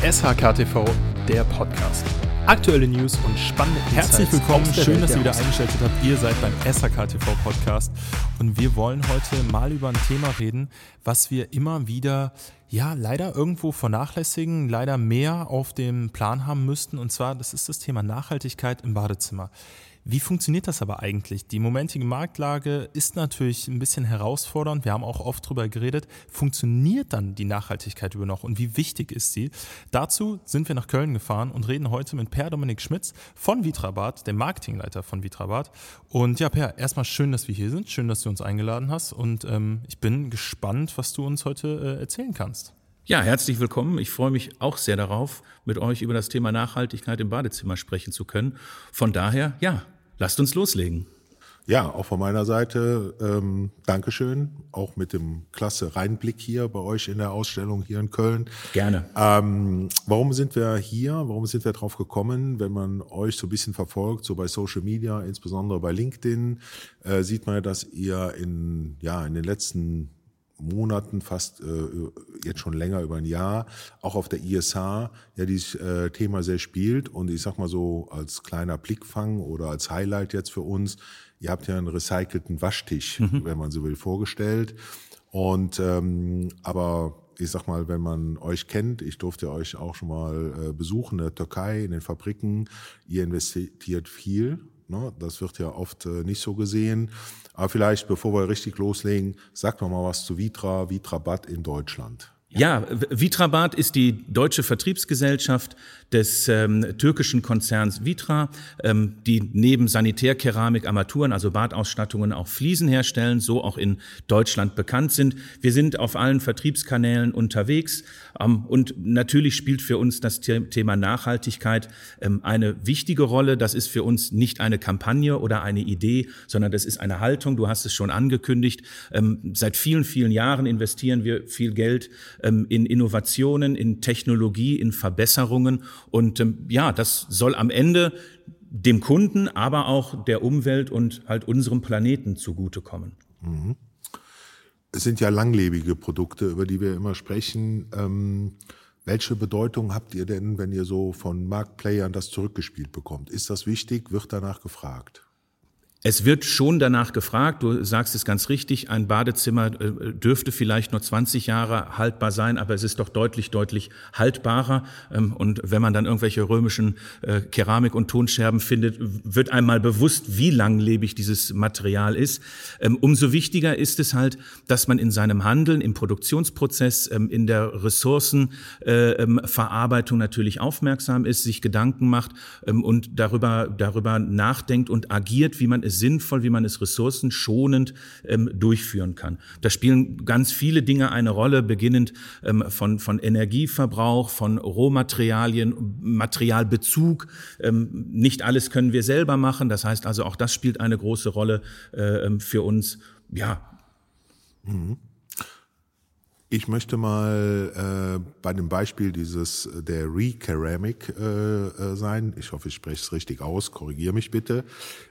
SHKTV, der Podcast. Aktuelle News und spannende Insights. Herzlich willkommen, aus der schön, Welt dass der ihr wieder Hosting. eingeschaltet habt. Ihr seid beim SHKTV Podcast und wir wollen heute mal über ein Thema reden, was wir immer wieder, leider irgendwo vernachlässigen, leider mehr auf dem Plan haben müssten, und zwar, das ist das Thema Nachhaltigkeit im Badezimmer. Wie funktioniert das aber eigentlich? Die momentige Marktlage ist natürlich ein bisschen herausfordernd. Wir haben auch oft drüber geredet. Funktioniert dann die Nachhaltigkeit überhaupt noch und wie wichtig ist sie? Dazu sind wir nach Köln gefahren und reden heute mit Per-Dominik Schmitz von Vitrabad, dem Marketingleiter von Vitrabad. Und ja, Per, erstmal schön, dass wir hier sind. Schön, dass du uns eingeladen hast. Und ich bin gespannt, was du uns heute erzählen kannst. Ja, herzlich willkommen. Ich freue mich auch sehr darauf, mit euch über das Thema Nachhaltigkeit im Badezimmer sprechen zu können. Von daher, lasst uns loslegen. Ja, auch von meiner Seite Dankeschön, auch mit dem klasse Reinblick hier bei euch in der Ausstellung hier in Köln. Gerne. Warum sind wir hier? Warum sind wir drauf gekommen? Wenn man euch so ein bisschen verfolgt, so bei Social Media, insbesondere bei LinkedIn, sieht man, dass ihr in den letzten Monaten, fast jetzt schon länger über ein Jahr, auch auf der ISH dieses Thema sehr spielt. Und ich sag mal so als kleiner Blickfang oder als Highlight jetzt für uns, ihr habt ja einen recycelten Waschtisch, wenn man so will, vorgestellt. Und aber ich sag mal, wenn man euch kennt, ich durfte euch auch schon mal besuchen in der Türkei, in den Fabriken, ihr investiert viel. Das wird ja oft nicht so gesehen. Aber vielleicht, bevor wir richtig loslegen, sagt doch mal was zu Vitrabad in Deutschland. Ja, Vitrabad ist die deutsche Vertriebsgesellschaft des türkischen Konzerns Vitra, die neben Sanitärkeramik, Armaturen, also Badausstattungen auch Fliesen herstellen, so auch in Deutschland bekannt sind. Wir sind auf allen Vertriebskanälen unterwegs und natürlich spielt für uns das Thema Nachhaltigkeit eine wichtige Rolle. Das ist für uns nicht eine Kampagne oder eine Idee, sondern das ist eine Haltung. Du hast es schon angekündigt. Seit vielen, vielen Jahren investieren wir viel Geld in Innovationen, in Technologie, in Verbesserungen. Und das soll am Ende dem Kunden, aber auch der Umwelt und halt unserem Planeten zugutekommen. Mhm. Es sind ja langlebige Produkte, über die wir immer sprechen. Welche Bedeutung habt ihr denn, wenn ihr so von Marktplayern das zurückgespielt bekommt? Ist das wichtig? Wird danach gefragt? Es wird schon danach gefragt, du sagst es ganz richtig, ein Badezimmer dürfte vielleicht nur 20 Jahre haltbar sein, aber es ist doch deutlich, deutlich haltbarer. Und wenn man dann irgendwelche römischen Keramik- und Tonscherben findet, wird einem mal bewusst, wie langlebig dieses Material ist. Umso wichtiger ist es halt, dass man in seinem Handeln, im Produktionsprozess, in der Ressourcenverarbeitung natürlich aufmerksam ist, sich Gedanken macht und darüber nachdenkt und agiert, wie man es sinnvoll, wie man es ressourcenschonend durchführen kann. Da spielen ganz viele Dinge eine Rolle, beginnend von Energieverbrauch, von Rohmaterialien, Materialbezug. Nicht alles können wir selber machen. Das heißt also, auch das spielt eine große Rolle für uns. Ja. Ich möchte mal bei dem Beispiel der Re-Ceramic sein. Ich hoffe, ich spreche es richtig aus. Korrigiere mich bitte.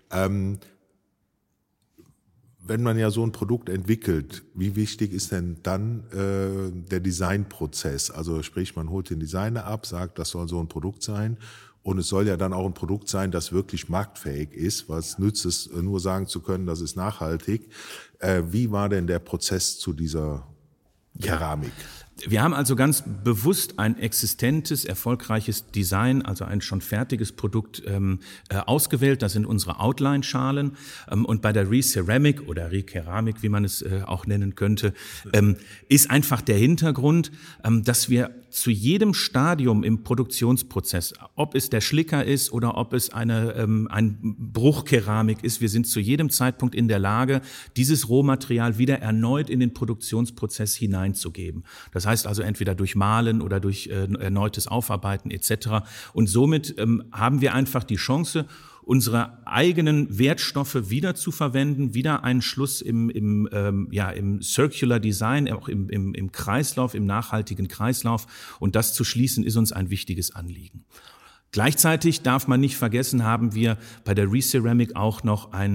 Wenn man ja so ein Produkt entwickelt, wie wichtig ist denn dann der Designprozess? Also sprich, man holt den Designer ab, sagt, das soll so ein Produkt sein. Und es soll ja dann auch ein Produkt sein, das wirklich marktfähig ist. Was nützt es, nur sagen zu können, das ist nachhaltig? Wie war denn der Prozess zu dieser Keramik? Wir haben also ganz bewusst ein existentes, erfolgreiches Design, also ein schon fertiges Produkt ausgewählt. Das sind unsere Outline-Schalen. Und bei der Re-Ceramic oder Re-Keramik, wie man es auch nennen könnte, ist einfach der Hintergrund, dass wir zu jedem Stadium im Produktionsprozess, ob es der Schlicker ist oder ob es ein Bruchkeramik ist, wir sind zu jedem Zeitpunkt in der Lage, dieses Rohmaterial wieder erneut in den Produktionsprozess hineinzugeben. Das heißt also entweder durch Mahlen oder durch erneutes Aufarbeiten etc. Und somit haben wir einfach die Chance, unsere eigenen Wertstoffe wieder zu verwenden, wieder einen Schluss im Circular Design, auch im Kreislauf, im nachhaltigen Kreislauf. Und das zu schließen, ist uns ein wichtiges Anliegen. Gleichzeitig darf man nicht vergessen, haben wir bei der Re-Ceramic auch noch ein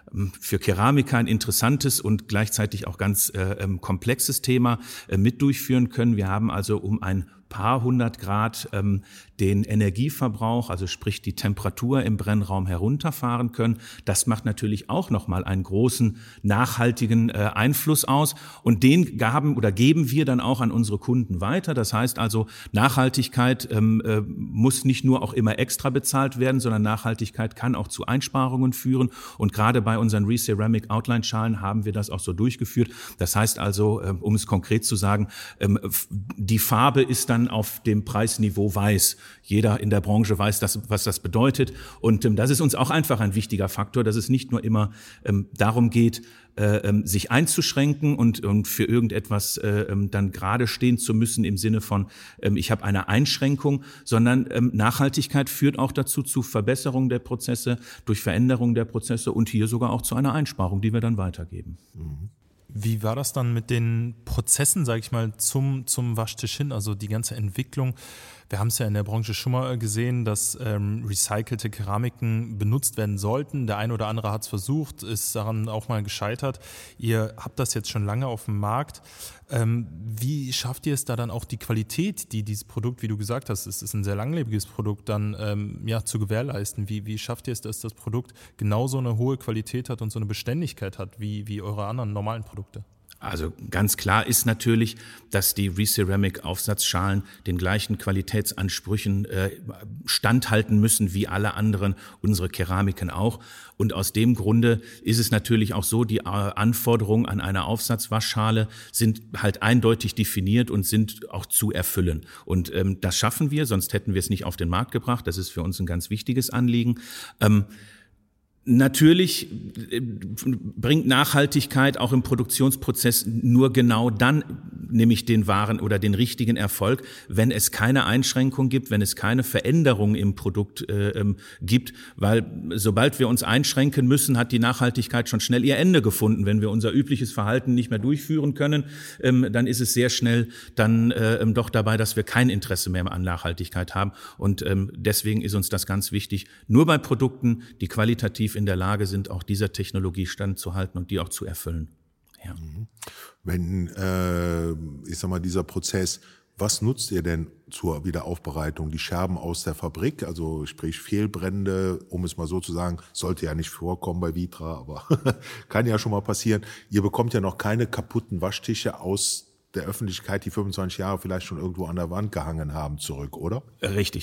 für Keramiker ein interessantes und gleichzeitig auch ganz komplexes Thema mit durchführen können. Wir haben also um ein paar 100 Grad den Energieverbrauch, also sprich die Temperatur im Brennraum herunterfahren können. Das macht natürlich auch nochmal einen großen nachhaltigen Einfluss aus und den geben wir dann auch an unsere Kunden weiter. Das heißt also, Nachhaltigkeit muss nicht nur auch immer extra bezahlt werden, sondern Nachhaltigkeit kann auch zu Einsparungen führen und gerade bei unseren Receramic Outline Schalen haben wir das auch so durchgeführt. Das heißt also, um es konkret zu sagen, die Farbe ist dann auf dem Preisniveau weiß. Jeder in der Branche weiß, was das bedeutet. Und das ist uns auch einfach ein wichtiger Faktor, dass es nicht nur immer darum geht, sich einzuschränken und für irgendetwas dann gerade stehen zu müssen im Sinne von, ich habe eine Einschränkung, sondern Nachhaltigkeit führt auch dazu zu Verbesserung der Prozesse, durch Veränderung der Prozesse und hier sogar auch zu einer Einsparung, die wir dann weitergeben. Mhm. Wie war das dann mit den Prozessen, sage ich mal, zum Waschtisch hin, also die ganze Entwicklung? Wir haben es ja in der Branche schon mal gesehen, dass recycelte Keramiken benutzt werden sollten. Der eine oder andere hat es versucht, ist daran auch mal gescheitert. Ihr habt das jetzt schon lange auf dem Markt. Wie schafft ihr es da dann auch die Qualität, die dieses Produkt, wie du gesagt hast, es ist ein sehr langlebiges Produkt, dann zu gewährleisten? Wie schafft ihr es, dass das Produkt genauso eine hohe Qualität hat und so eine Beständigkeit hat wie eure anderen normalen Produkte? Also ganz klar ist natürlich, dass die Receramic Aufsatzschalen den gleichen Qualitätsansprüchen standhalten müssen wie alle anderen, unsere Keramiken auch. Und aus dem Grunde ist es natürlich auch so, die Anforderungen an eine Aufsatzwaschschale sind halt eindeutig definiert und sind auch zu erfüllen. Und das schaffen wir, sonst hätten wir es nicht auf den Markt gebracht. Das ist für uns ein ganz wichtiges Anliegen. Natürlich bringt Nachhaltigkeit auch im Produktionsprozess nur genau dann nämlich den wahren oder den richtigen Erfolg, wenn es keine Einschränkung gibt, wenn es keine Veränderung im Produkt gibt, weil sobald wir uns einschränken müssen, hat die Nachhaltigkeit schon schnell ihr Ende gefunden. Wenn wir unser übliches Verhalten nicht mehr durchführen können, dann ist es sehr schnell dann doch dabei, dass wir kein Interesse mehr an Nachhaltigkeit haben. Und deswegen ist uns das ganz wichtig, nur bei Produkten, die qualitativ in der Lage sind, auch dieser Technologie standzuhalten und die auch zu erfüllen. Ja. Wenn, ich sag mal, dieser Prozess, was nutzt ihr denn zur Wiederaufbereitung? Die Scherben aus der Fabrik, also sprich Fehlbrände, um es mal so zu sagen, sollte ja nicht vorkommen bei Vitra, aber kann ja schon mal passieren. Ihr bekommt ja noch keine kaputten Waschtische aus der Öffentlichkeit, die 25 Jahre vielleicht schon irgendwo an der Wand gehangen haben, zurück, oder? Richtig,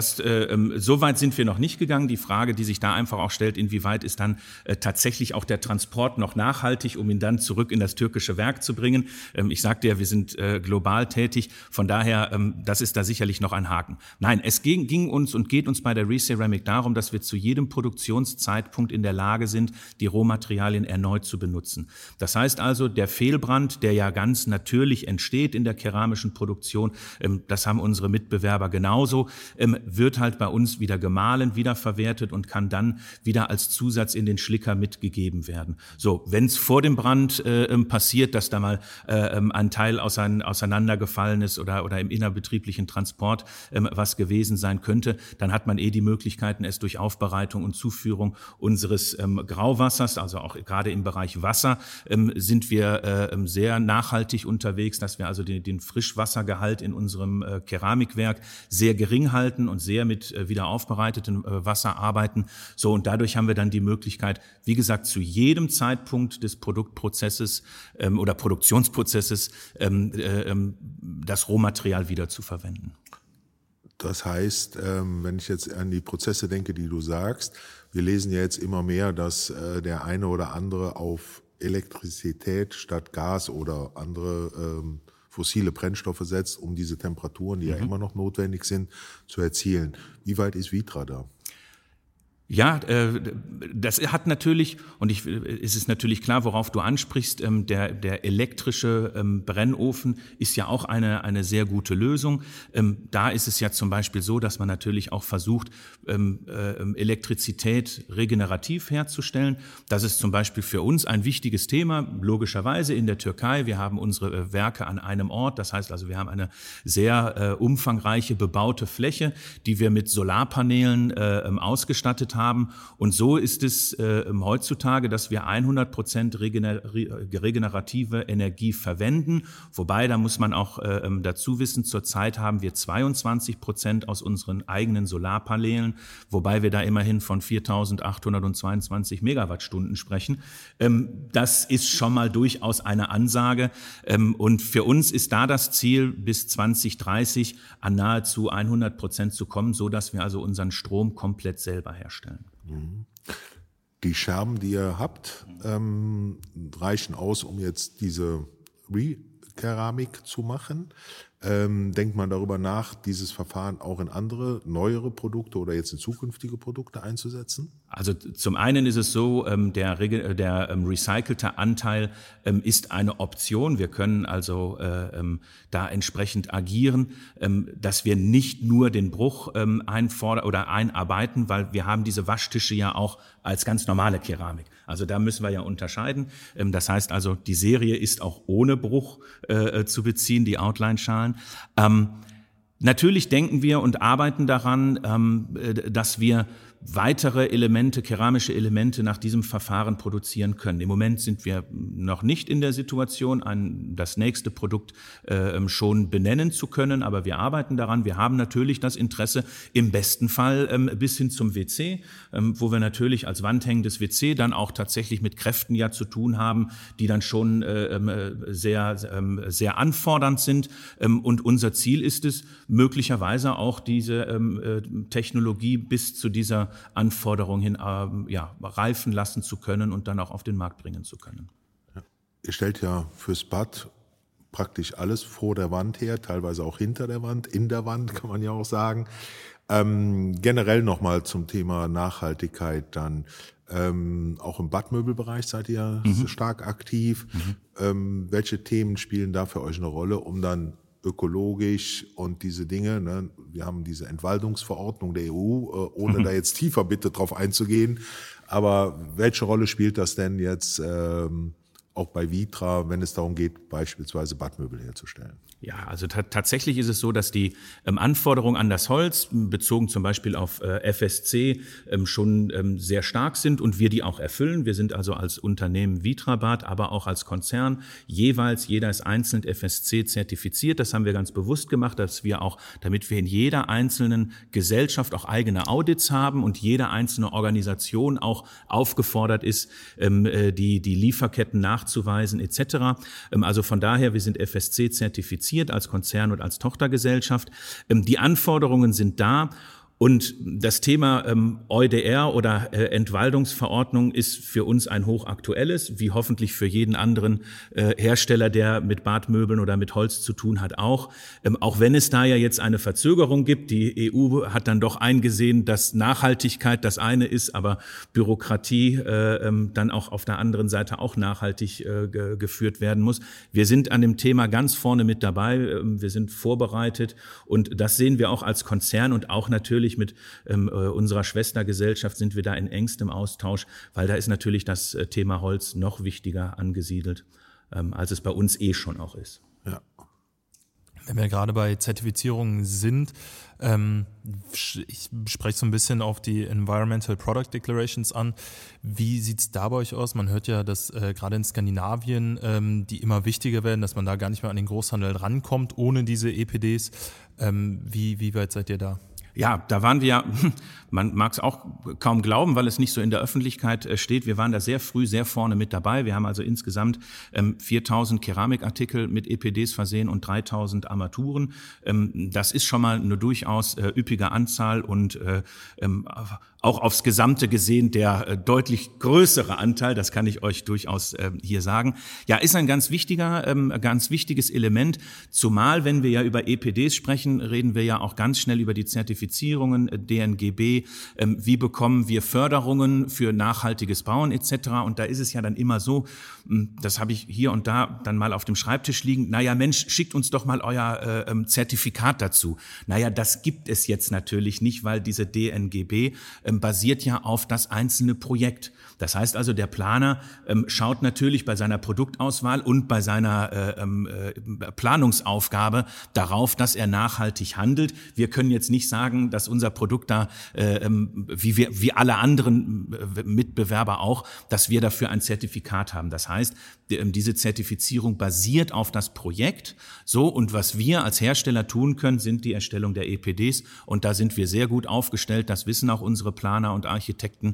so weit sind wir noch nicht gegangen. Die Frage, die sich da einfach auch stellt, inwieweit ist dann tatsächlich auch der Transport noch nachhaltig, um ihn dann zurück in das türkische Werk zu bringen. Ich sagte ja, wir sind global tätig, von daher, das ist da sicherlich noch ein Haken. Nein, es ging uns und geht uns bei der Receramic darum, dass wir zu jedem Produktionszeitpunkt in der Lage sind, die Rohmaterialien erneut zu benutzen. Das heißt also, der Fehlbrand, der ja ganz natürlich entsteht in der keramischen Produktion, das haben unsere Mitbewerber genauso, wird halt bei uns wieder gemahlen, wiederverwertet und kann dann wieder als Zusatz in den Schlicker mitgegeben werden. So, wenn es vor dem Brand passiert, dass da mal ein Teil auseinandergefallen ist oder im innerbetrieblichen Transport was gewesen sein könnte, dann hat man die Möglichkeiten, es durch Aufbereitung und Zuführung unseres Grauwassers, also auch gerade im Bereich Wasser, sind wir sehr nachhaltig unterwegs, dass wir also den Frischwassergehalt in unserem Keramikwerk sehr gering halten und sehr mit wiederaufbereitetem Wasser arbeiten. So, und dadurch haben wir dann die Möglichkeit, wie gesagt, zu jedem Zeitpunkt des Produktprozesses oder Produktionsprozesses das Rohmaterial wieder zu verwenden. Das heißt, wenn ich jetzt an die Prozesse denke, die du sagst, wir lesen ja jetzt immer mehr, dass der eine oder andere auf Elektrizität statt Gas oder andere fossile Brennstoffe setzt, um diese Temperaturen, die ja immer noch notwendig sind, zu erzielen. Wie weit ist Vitra da? Ja, das hat natürlich, und es ist natürlich klar, worauf du ansprichst, der elektrische Brennofen ist ja auch eine sehr gute Lösung. Da ist es ja zum Beispiel so, dass man natürlich auch versucht, Elektrizität regenerativ herzustellen. Das ist zum Beispiel für uns ein wichtiges Thema, logischerweise in der Türkei. Wir haben unsere Werke an einem Ort, das heißt also, wir haben eine sehr umfangreiche bebaute Fläche, die wir mit Solarpanelen ausgestattet haben. haben. Und so ist es heutzutage, dass wir 100% regenerative Energie verwenden. Wobei, da muss man auch dazu wissen, zurzeit haben wir 22% aus unseren eigenen Solarpaneelen, wobei wir da immerhin von 4.822 Megawattstunden sprechen. Das ist schon mal durchaus eine Ansage. Und für uns ist da das Ziel, bis 2030 an nahezu 100% zu kommen, so dass wir also unseren Strom komplett selber herstellen. Die Scherben, die ihr habt, reichen aus, um jetzt diese Re-Keramik zu machen. Denkt man darüber nach, dieses Verfahren auch in andere, neuere Produkte oder jetzt in zukünftige Produkte einzusetzen? Also zum einen ist es so, der recycelte Anteil ist eine Option. Wir können also da entsprechend agieren, dass wir nicht nur den Bruch einfordern oder einarbeiten, weil wir haben diese Waschtische ja auch als ganz normale Keramik. Also da müssen wir ja unterscheiden. Das heißt also, die Serie ist auch ohne Bruch zu beziehen, die Outline-Schalen. Natürlich denken wir und arbeiten daran, dass wir weitere Elemente, keramische Elemente nach diesem Verfahren produzieren können. Im Moment sind wir noch nicht in der Situation, das nächste Produkt schon benennen zu können, aber wir arbeiten daran. Wir haben natürlich das Interesse, im besten Fall bis hin zum WC, wo wir natürlich als wandhängendes WC dann auch tatsächlich mit Kräften ja zu tun haben, die dann schon sehr anfordernd sind. Und unser Ziel ist es, möglicherweise auch diese Technologie bis zu dieser Anforderung hin reifen lassen zu können und dann auch auf den Markt bringen zu können. Ja. Ihr stellt ja fürs Bad praktisch alles vor der Wand her, teilweise auch hinter der Wand, in der Wand kann man ja auch sagen. Generell nochmal zum Thema Nachhaltigkeit dann. Auch im Badmöbelbereich seid ihr stark aktiv. Welche Themen spielen da für euch eine Rolle, um dann ökologisch und diese Dinge, ne? Wir haben diese Entwaldungsverordnung der EU, ohne da jetzt tiefer bitte drauf einzugehen, aber welche Rolle spielt das denn jetzt auch bei Vitra, wenn es darum geht, beispielsweise Badmöbel herzustellen? Ja, also tatsächlich ist es so, dass die Anforderungen an das Holz, bezogen zum Beispiel auf FSC, schon sehr stark sind und wir die auch erfüllen. Wir sind also als Unternehmen Vitrabad, aber auch als Konzern jeweils, jeder ist einzeln FSC zertifiziert. Das haben wir ganz bewusst gemacht, dass wir auch, damit wir in jeder einzelnen Gesellschaft auch eigene Audits haben und jede einzelne Organisation auch aufgefordert ist, die Lieferketten nachzuweisen etc. Also von daher, wir sind FSC zertifiziert als Konzern und als Tochtergesellschaft. Die Anforderungen sind da. Und das Thema EuDR oder Entwaldungsverordnung ist für uns ein hochaktuelles, wie hoffentlich für jeden anderen Hersteller, der mit Badmöbeln oder mit Holz zu tun hat, auch. Auch wenn es da ja jetzt eine Verzögerung gibt. Die EU hat dann doch eingesehen, dass Nachhaltigkeit das eine ist, aber Bürokratie dann auch auf der anderen Seite auch nachhaltig geführt werden muss. Wir sind an dem Thema ganz vorne mit dabei. Wir sind vorbereitet und das sehen wir auch als Konzern und auch natürlich mit unserer Schwestergesellschaft sind wir da in engstem Austausch, weil da ist natürlich das Thema Holz noch wichtiger angesiedelt, als es bei uns schon auch ist. Ja. Wenn wir gerade bei Zertifizierungen sind, ich spreche so ein bisschen auf die Environmental Product Declarations an. Wie sieht's da bei euch aus? Man hört ja, dass gerade in Skandinavien die immer wichtiger werden, dass man da gar nicht mehr an den Großhandel rankommt ohne diese EPDs. Wie weit seid ihr da? Ja, da waren wir, man mag es auch kaum glauben, weil es nicht so in der Öffentlichkeit steht. Wir waren da sehr früh, sehr vorne mit dabei. Wir haben also insgesamt 4.000 Keramikartikel mit EPDs versehen und 3.000 Armaturen. Das ist schon mal eine durchaus üppige Anzahl und auch aufs Gesamte gesehen der deutlich größere Anteil, das kann ich euch durchaus hier sagen. Ja, ist ein ganz wichtiges Element, zumal wenn wir ja über EPDs sprechen, reden wir ja auch ganz schnell über die Zertifizierungen, DNGB, wie bekommen wir Förderungen für nachhaltiges Bauen etc. Und da ist es ja dann immer so, das habe ich hier und da dann mal auf dem Schreibtisch liegen, naja Mensch, schickt uns doch mal euer Zertifikat dazu. Naja, das gibt es jetzt natürlich nicht, weil diese DNGB basiert ja auf das einzelne Projekt. Das heißt also, der Planer schaut natürlich bei seiner Produktauswahl und bei seiner Planungsaufgabe darauf, dass er nachhaltig handelt. Wir können jetzt nicht sagen, dass unser Produkt da, wie alle anderen Mitbewerber auch, dass wir dafür ein Zertifikat haben. Das heißt, diese Zertifizierung basiert auf das Projekt. So, und was wir als Hersteller tun können, sind die Erstellung der EPDs. Und da sind wir sehr gut aufgestellt. Das wissen auch unsere Planer und Architekten.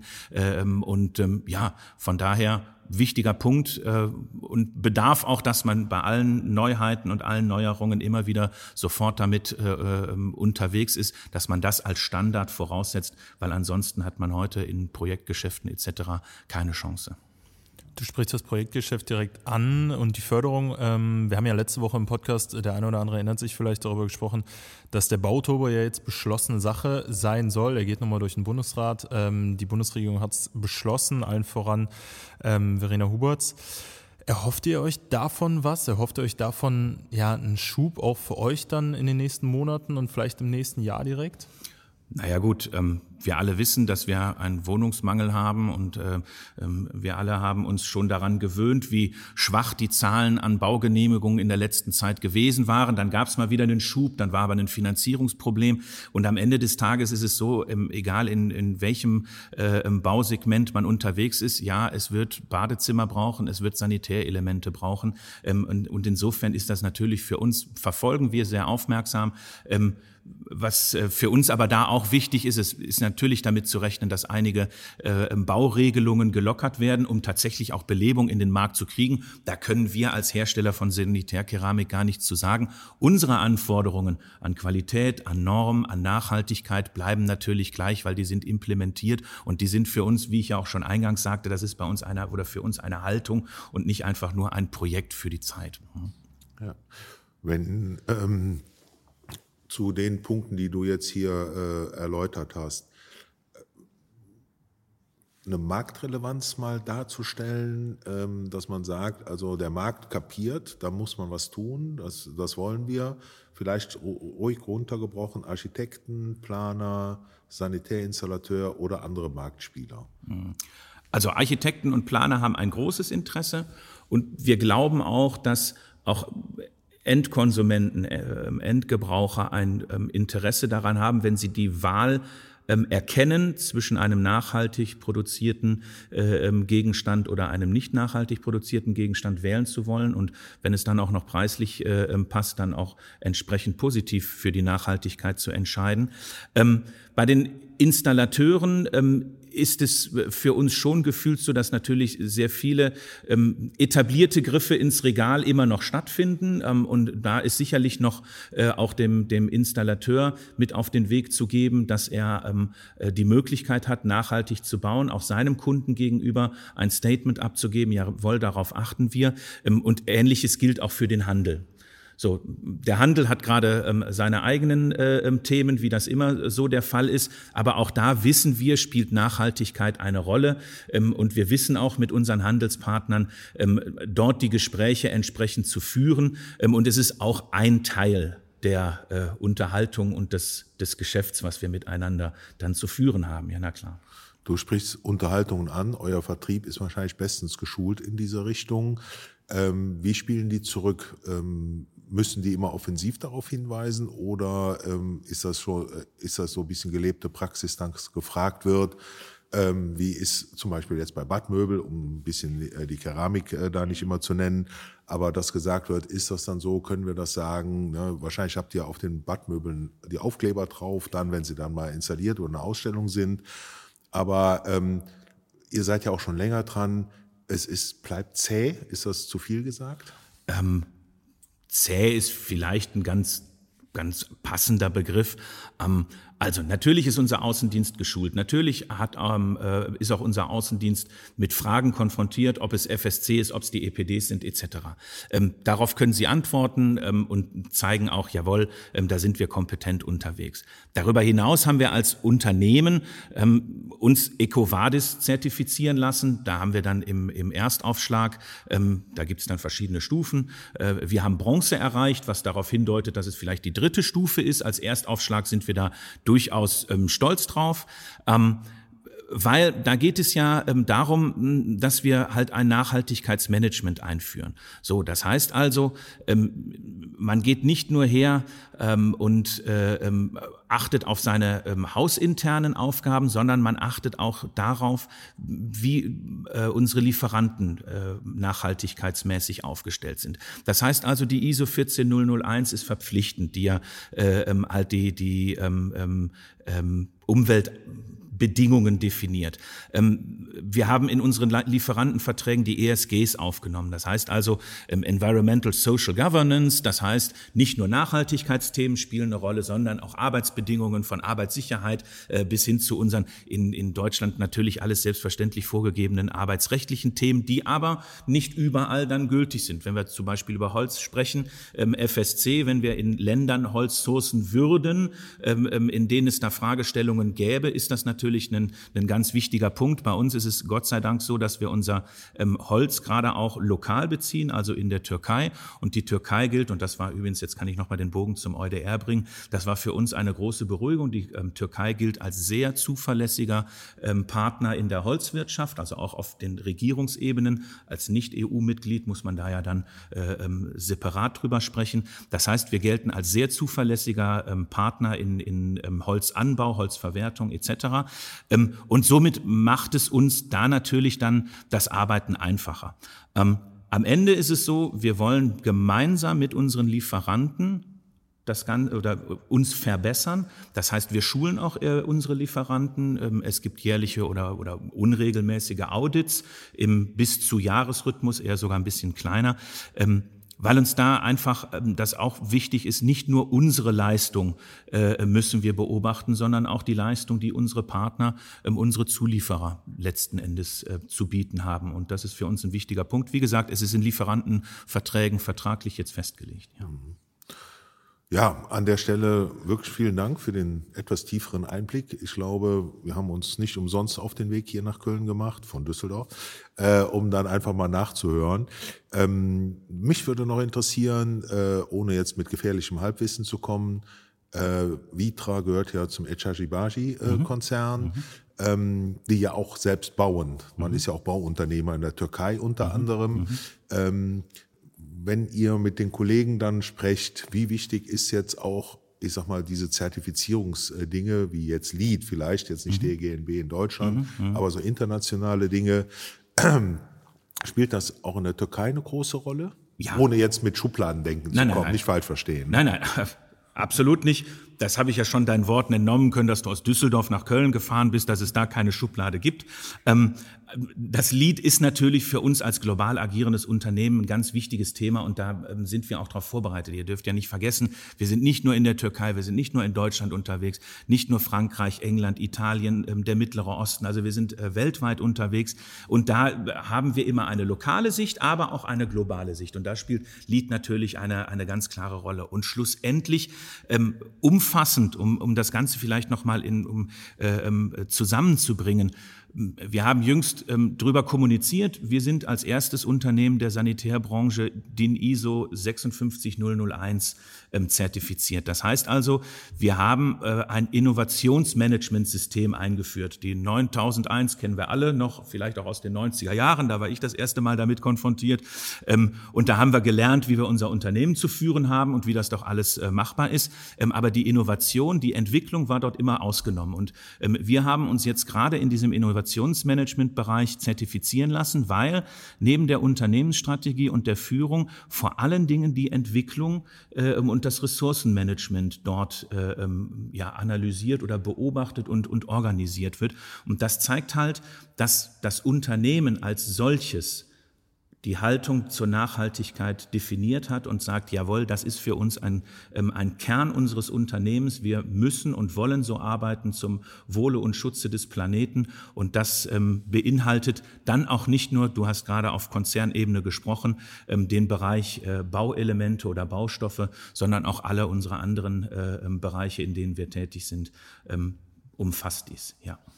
Von daher wichtiger Punkt und bedarf auch, dass man bei allen Neuheiten und allen Neuerungen immer wieder sofort damit unterwegs ist, dass man das als Standard voraussetzt, weil ansonsten hat man heute in Projektgeschäften etc. keine Chance. Du sprichst das Projektgeschäft direkt an und die Förderung. Wir haben ja letzte Woche im Podcast, der eine oder andere erinnert sich vielleicht, darüber gesprochen, dass der Bauturbo ja jetzt beschlossene Sache sein soll. Er geht nochmal durch den Bundesrat. Die Bundesregierung hat es beschlossen, allen voran Verena Huberts. Erhofft ihr euch davon was? Erhofft ihr euch davon einen Schub auch für euch dann in den nächsten Monaten und vielleicht im nächsten Jahr direkt? Naja gut, wir alle wissen, dass wir einen Wohnungsmangel haben und wir alle haben uns schon daran gewöhnt, wie schwach die Zahlen an Baugenehmigungen in der letzten Zeit gewesen waren. Dann gab es mal wieder einen Schub, dann war aber ein Finanzierungsproblem und am Ende des Tages ist es so, egal in welchem Bausegment man unterwegs ist, ja, es wird Badezimmer brauchen, es wird Sanitärelemente brauchen und insofern ist das natürlich für uns, verfolgen wir sehr aufmerksam. Was für uns aber da auch wichtig ist, es ist natürlich damit zu rechnen, dass einige Bauregelungen gelockert werden, um tatsächlich auch Belebung in den Markt zu kriegen. Da können wir als Hersteller von Sanitärkeramik gar nichts zu sagen. Unsere Anforderungen an Qualität, an Norm, an Nachhaltigkeit bleiben natürlich gleich, weil die sind implementiert und die sind für uns, wie ich ja auch schon eingangs sagte, das ist bei uns für uns eine Haltung und nicht einfach nur ein Projekt für die Zeit. Ja. Wenn zu den Punkten, die du jetzt hier erläutert hast, eine Marktrelevanz mal darzustellen, dass man sagt, also der Markt kapiert, da muss man was tun, das wollen wir. Vielleicht ruhig runtergebrochen, Architekten, Planer, Sanitärinstallateur oder andere Marktspieler. Also Architekten und Planer haben ein großes Interesse und wir glauben auch, dass auch Endkonsumenten, Endgebraucher ein Interesse daran haben, wenn sie die Wahl erkennen zwischen einem nachhaltig produzierten Gegenstand oder einem nicht nachhaltig produzierten Gegenstand wählen zu wollen und wenn es dann auch noch preislich passt, dann auch entsprechend positiv für die Nachhaltigkeit zu entscheiden. Bei den Installateuren ist es für uns schon gefühlt so, dass natürlich sehr viele etablierte Griffe ins Regal immer noch stattfinden. Und da ist sicherlich noch auch dem Installateur mit auf den Weg zu geben, dass er die Möglichkeit hat, nachhaltig zu bauen, auch seinem Kunden gegenüber ein Statement abzugeben, jawohl, darauf achten wir. Und Ähnliches gilt auch für den Handel. So, der Handel hat gerade seine eigenen Themen, wie das immer so der Fall ist. Aber auch da wissen wir, spielt Nachhaltigkeit eine Rolle. Und wir wissen auch mit unseren Handelspartnern, dort die Gespräche entsprechend zu führen. Und es ist auch ein Teil der Unterhaltung und des Geschäfts, was wir miteinander dann zu führen haben. Ja, na klar. Du sprichst Unterhaltungen an. Euer Vertrieb ist wahrscheinlich bestens geschult in diese Richtung. Wie spielen die zurück? Müssen die immer offensiv darauf hinweisen oder ist das so ein bisschen gelebte Praxis, dass gefragt wird, wie ist zum Beispiel jetzt bei Badmöbel, um ein bisschen die Keramik da nicht immer zu nennen, aber dass gesagt wird, ist das dann so, können wir das sagen? Ne? Wahrscheinlich habt ihr auf den Badmöbeln die Aufkleber drauf, dann, wenn sie dann mal installiert oder eine Ausstellung sind. Aber ihr seid ja auch schon länger dran. Bleibt zäh. Ist das zu viel gesagt? Zäh ist vielleicht ein ganz passender Begriff. Also natürlich ist unser Außendienst geschult. Natürlich ist auch unser Außendienst mit Fragen konfrontiert, ob es FSC ist, ob es die EPDs sind etc. Darauf können Sie antworten und zeigen auch, jawohl, da sind wir kompetent unterwegs. Darüber hinaus haben wir als Unternehmen uns EcoVadis zertifizieren lassen. Da haben wir dann im Erstaufschlag, da gibt es dann verschiedene Stufen. Wir haben Bronze erreicht, was darauf hindeutet, dass es vielleicht die 3. Stufe ist. Als Erstaufschlag sind wir da durchaus stolz drauf. Weil da geht es ja darum, dass wir halt ein Nachhaltigkeitsmanagement einführen. So, das heißt also, man geht nicht nur her und achtet auf seine hausinternen Aufgaben, sondern man achtet auch darauf, wie unsere Lieferanten nachhaltigkeitsmäßig aufgestellt sind. Das heißt also, die ISO 14001 ist verpflichtend, die ja halt die Umweltbedingungen definiert. Wir haben in unseren Lieferantenverträgen die ESGs aufgenommen. Das heißt also Environmental Social Governance, das heißt nicht nur Nachhaltigkeitsthemen spielen eine Rolle, sondern auch Arbeitsbedingungen von Arbeitssicherheit bis hin zu unseren in Deutschland natürlich alles selbstverständlich vorgegebenen arbeitsrechtlichen Themen, die aber nicht überall dann gültig sind. Wenn wir zum Beispiel über Holz sprechen, FSC, wenn wir in Ländern Holz sourcen würden, in denen es da Fragestellungen gäbe, ist das natürlich ein ganz wichtiger Punkt. Bei uns ist es Gott sei Dank so, dass wir unser Holz gerade auch lokal beziehen, also in der Türkei. Und die Türkei gilt, und das war übrigens, jetzt kann ich nochmal den Bogen zum EuDR bringen, das war für uns eine große Beruhigung. Die Türkei gilt als sehr zuverlässiger Partner in der Holzwirtschaft, also auch auf den Regierungsebenen. Als Nicht-EU-Mitglied muss man da ja dann separat drüber sprechen. Das heißt, wir gelten als sehr zuverlässiger Partner in Holzanbau, Holzverwertung etc. Und somit macht es uns da natürlich dann das Arbeiten einfacher. Am Ende ist es so, wir wollen gemeinsam mit unseren Lieferanten das Ganze oder uns verbessern. Das heißt, wir schulen auch unsere Lieferanten. Es gibt jährliche oder unregelmäßige Audits im bis zu Jahresrhythmus, eher sogar ein bisschen kleiner. Weil uns da einfach das auch wichtig ist, nicht nur unsere Leistung müssen wir beobachten, sondern auch die Leistung, die unsere Partner, unsere Zulieferer letzten Endes zu bieten haben. Und das ist für uns ein wichtiger Punkt. Wie gesagt, es ist in Lieferantenverträgen vertraglich jetzt festgelegt. Ja. Ja, an der Stelle wirklich vielen Dank für den etwas tieferen Einblick. Ich glaube, wir haben uns nicht umsonst auf den Weg hier nach Köln gemacht, von Düsseldorf, um dann einfach mal nachzuhören. Mich würde noch interessieren, ohne jetzt mit gefährlichem Halbwissen zu kommen, Vitra gehört ja zum Eczacıbaşı-Konzern, die ja auch selbst bauen. Man ist ja auch Bauunternehmer in der Türkei unter anderem. Wenn ihr mit den Kollegen dann sprecht, wie wichtig ist jetzt auch, ich sag mal, diese Zertifizierungsdinge, wie jetzt LEED vielleicht, jetzt nicht DGNB in Deutschland, aber so internationale Dinge, spielt das auch in der Türkei eine große Rolle? Ja. Ohne jetzt mit Schubladendenken zu kommen, nicht falsch verstehen. Nein, absolut nicht. Das habe ich ja schon deinen Worten entnommen können, dass du aus Düsseldorf nach Köln gefahren bist, dass es da keine Schublade gibt. Das LEED ist natürlich für uns als global agierendes Unternehmen ein ganz wichtiges Thema und da sind wir auch darauf vorbereitet. Ihr dürft ja nicht vergessen, wir sind nicht nur in der Türkei, wir sind nicht nur in Deutschland unterwegs, nicht nur Frankreich, England, Italien, der Mittlere Osten. Also wir sind weltweit unterwegs und da haben wir immer eine lokale Sicht, aber auch eine globale Sicht. Und da spielt LEED natürlich eine ganz klare Rolle. Und schlussendlich umfassend, um das Ganze vielleicht nochmal zusammenzubringen. Wir haben jüngst drüber kommuniziert. Wir sind als erstes Unternehmen der Sanitärbranche DIN ISO 56001 zertifiziert. Das heißt also, wir haben ein Innovationsmanagementsystem eingeführt. Die 9001 kennen wir alle noch, vielleicht auch aus den 90er Jahren. Da war ich das erste Mal damit konfrontiert. Und da haben wir gelernt, wie wir unser Unternehmen zu führen haben und wie das doch alles machbar ist. Aber die Innovation, die Entwicklung war dort immer ausgenommen. Und wir haben uns jetzt gerade in diesem Innovationsmanagement-Bereich zertifizieren lassen, weil neben der Unternehmensstrategie und der Führung vor allen Dingen die Entwicklung und das Ressourcenmanagement dort analysiert oder beobachtet und organisiert wird. Und das zeigt halt, dass das Unternehmen als solches die Haltung zur Nachhaltigkeit definiert hat und sagt, jawohl, das ist für uns ein Kern unseres Unternehmens. Wir müssen und wollen so arbeiten zum Wohle und Schutze des Planeten. Und das beinhaltet dann auch nicht nur, du hast gerade auf Konzernebene gesprochen, den Bereich Bauelemente oder Baustoffe, sondern auch alle unsere anderen Bereiche, in denen wir tätig sind, umfasst dies.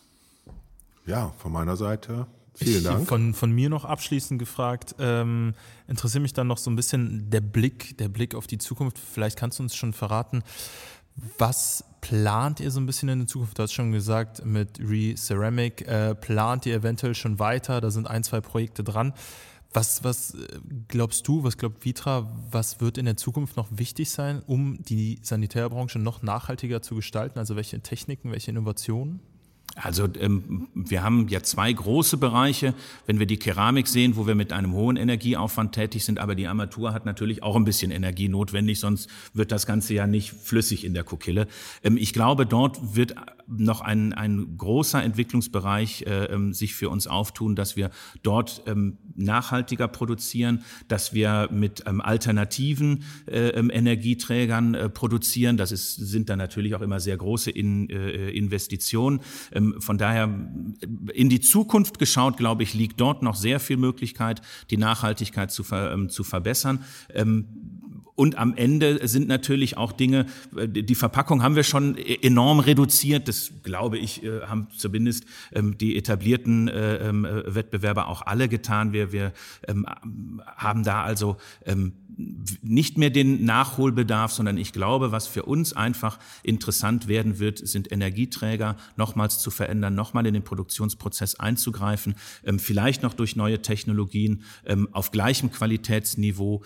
Ja, von meiner Seite vielen Dank. Von mir noch abschließend gefragt, interessiert mich dann noch so ein bisschen der Blick auf die Zukunft. Vielleicht kannst du uns schon verraten, was plant ihr so ein bisschen in der Zukunft? Du hast schon gesagt, mit ReCeramic plant ihr eventuell schon weiter, da sind 1-2 Projekte dran. Was glaubst du, was glaubt Vitra, was wird in der Zukunft noch wichtig sein, um die Sanitärbranche noch nachhaltiger zu gestalten? Also welche Techniken, welche Innovationen? Also wir haben ja 2 große Bereiche, wenn wir die Keramik sehen, wo wir mit einem hohen Energieaufwand tätig sind, aber die Armatur hat natürlich auch ein bisschen Energie notwendig, sonst wird das Ganze ja nicht flüssig in der Kokille. Ich glaube, dort wird noch ein großer Entwicklungsbereich sich für uns auftun, dass wir dort nachhaltiger produzieren, dass wir mit alternativen Energieträgern produzieren. Sind dann natürlich auch immer sehr große Investitionen. Von daher in die Zukunft geschaut, glaube ich, liegt dort noch sehr viel Möglichkeit, die Nachhaltigkeit zu verbessern. Und am Ende sind natürlich auch Dinge, die Verpackung haben wir schon enorm reduziert. Das, glaube ich, haben zumindest die etablierten Wettbewerber auch alle getan. Wir haben da also nicht mehr den Nachholbedarf, sondern ich glaube, was für uns einfach interessant werden wird, sind Energieträger nochmals zu verändern, nochmal in den Produktionsprozess einzugreifen, vielleicht noch durch neue Technologien auf gleichem Qualitätsniveau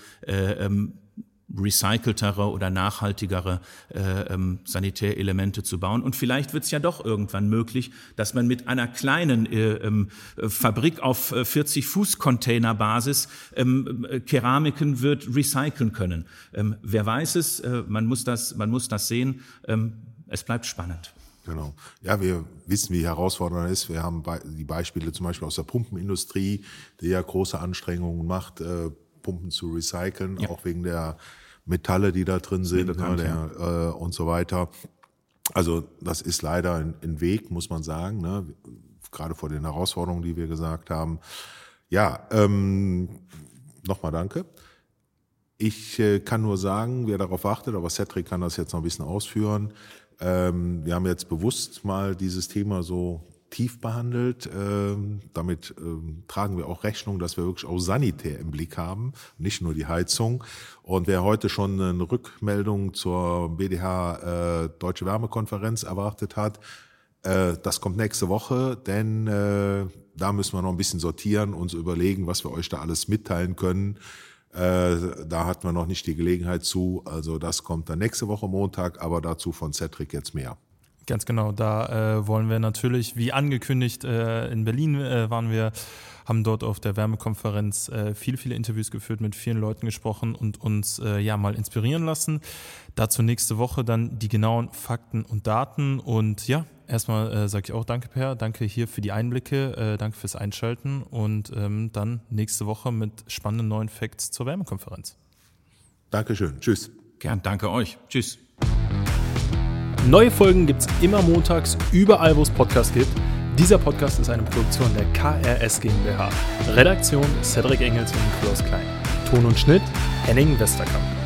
recyceltere oder nachhaltigere Sanitärelemente zu bauen. Und vielleicht wird es ja doch irgendwann möglich, dass man mit einer kleinen Fabrik auf 40-Fuß-Container-Basis Keramiken wird recyceln können. Wer weiß es, man muss das sehen. Es bleibt spannend. Genau. Ja, wir wissen, wie herausfordernd es ist. Wir haben die Beispiele zum Beispiel aus der Pumpenindustrie, die ja große Anstrengungen macht, Pumpen zu recyceln, ja. Auch wegen der Metalle, die da drin sind, und so weiter. Also das ist leider ein Weg, muss man sagen, ne? Gerade vor den Herausforderungen, die wir gesagt haben. Ja, nochmal danke. Ich kann nur sagen, wer darauf achtet, aber Cedric kann das jetzt noch ein bisschen ausführen. Wir haben jetzt bewusst mal dieses Thema so tief behandelt. Damit tragen wir auch Rechnung, dass wir wirklich auch sanitär im Blick haben, nicht nur die Heizung. Und wer heute schon eine Rückmeldung zur BDH Deutsche Wärmekonferenz erwartet hat, das kommt nächste Woche, denn da müssen wir noch ein bisschen sortieren, uns überlegen, was wir euch da alles mitteilen können. Da hatten wir noch nicht die Gelegenheit zu. Also das kommt dann nächste Woche Montag, aber dazu von Cedric jetzt mehr. Ganz genau, da wollen wir natürlich, wie angekündigt, in Berlin waren wir, haben dort auf der Wärmekonferenz viele Interviews geführt, mit vielen Leuten gesprochen und uns mal inspirieren lassen. Dazu nächste Woche dann die genauen Fakten und Daten. Und ja, erstmal sage ich auch danke, Per, danke hier für die Einblicke, danke fürs Einschalten und dann nächste Woche mit spannenden neuen Facts zur Wärmekonferenz. Dankeschön, tschüss. Gern, danke euch, tschüss. Neue Folgen gibt's immer montags, überall, wo es Podcasts gibt. Dieser Podcast ist eine Produktion der KRS GmbH. Redaktion Cedric Engels und Nikolaus Klein. Ton und Schnitt Henning Westerkamp.